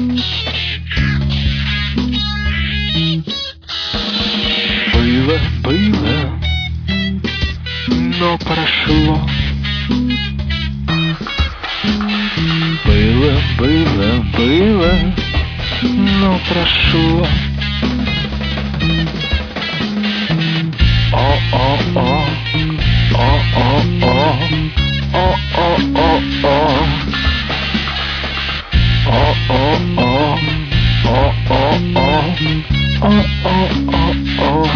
Было, но прошло. Было, но прошло. О-о-о, о-о-о, о-о-о-о, о-о-о, о-о-о, о-о-о-о.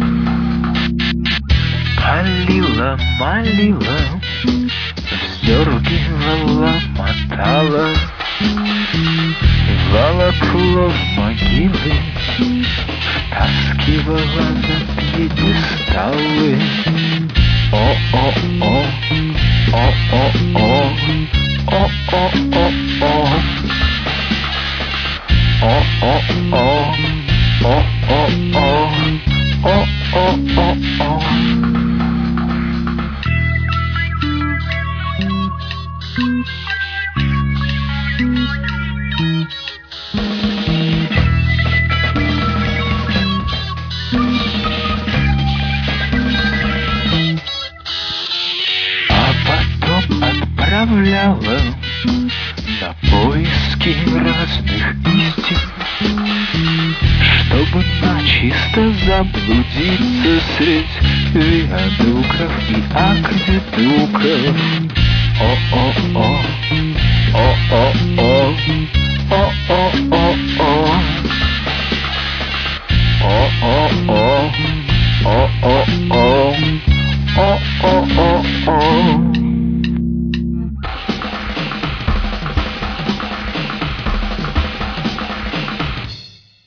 Молила, молила, вздергивала, мотала, волокло в могилы, втаскивала на пьедесталы. О-о-о, о-о-о, о-о-о-о, о-о-о, о-о-о, о-о-о-о. А потом отправляла на поиски разных истин, чтобы начисто заблудиться средь виадуков и акведуков. О-о-о, о-о-о, о-о-о-о, о-о-о, о-о-о, о-о-о.